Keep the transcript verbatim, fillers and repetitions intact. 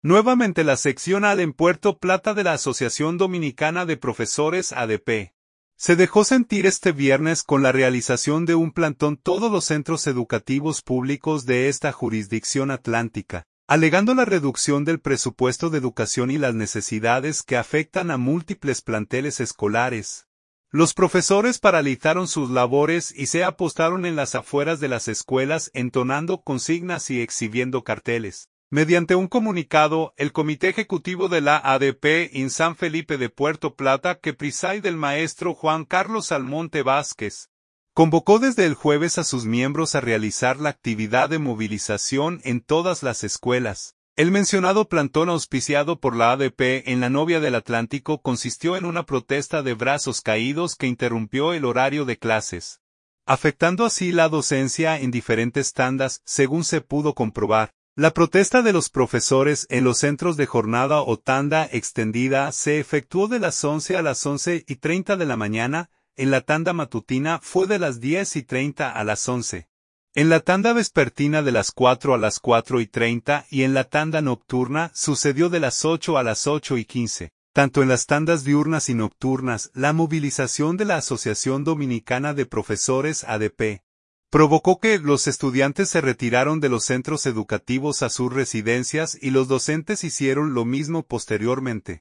Nuevamente la seccional en Puerto Plata de la Asociación Dominicana de Profesores A D P. Se dejó sentir este viernes con la realización de un plantón todos los centros educativos públicos de esta jurisdicción atlántica, alegando la reducción del presupuesto de educación y las necesidades que afectan a múltiples planteles escolares. Los profesores paralizaron sus labores y se apostaron en las afueras de las escuelas entonando consignas y exhibiendo carteles. Mediante un comunicado, el Comité Ejecutivo de la A D P en San Felipe de Puerto Plata, que preside el maestro Juan Carlos Almonte Vázquez, convocó desde el jueves a sus miembros a realizar la actividad de movilización en todas las escuelas. El mencionado plantón auspiciado por la A D P en la Novia del Atlántico consistió en una protesta de brazos caídos que interrumpió el horario de clases, afectando así la docencia en diferentes tandas, según se pudo comprobar. La protesta de los profesores en los centros de jornada o tanda extendida se efectuó de las once a las once y treinta de la mañana, en la tanda matutina fue de las diez y treinta a las once. En la tanda vespertina de las cuatro a las cuatro y treinta y en la tanda nocturna sucedió de las ocho a las ocho y quince. Tanto en las tandas diurnas y nocturnas, la movilización de la Asociación Dominicana de Profesores A D P provocó que los estudiantes se retiraron de los centros educativos a sus residencias y los docentes hicieron lo mismo posteriormente.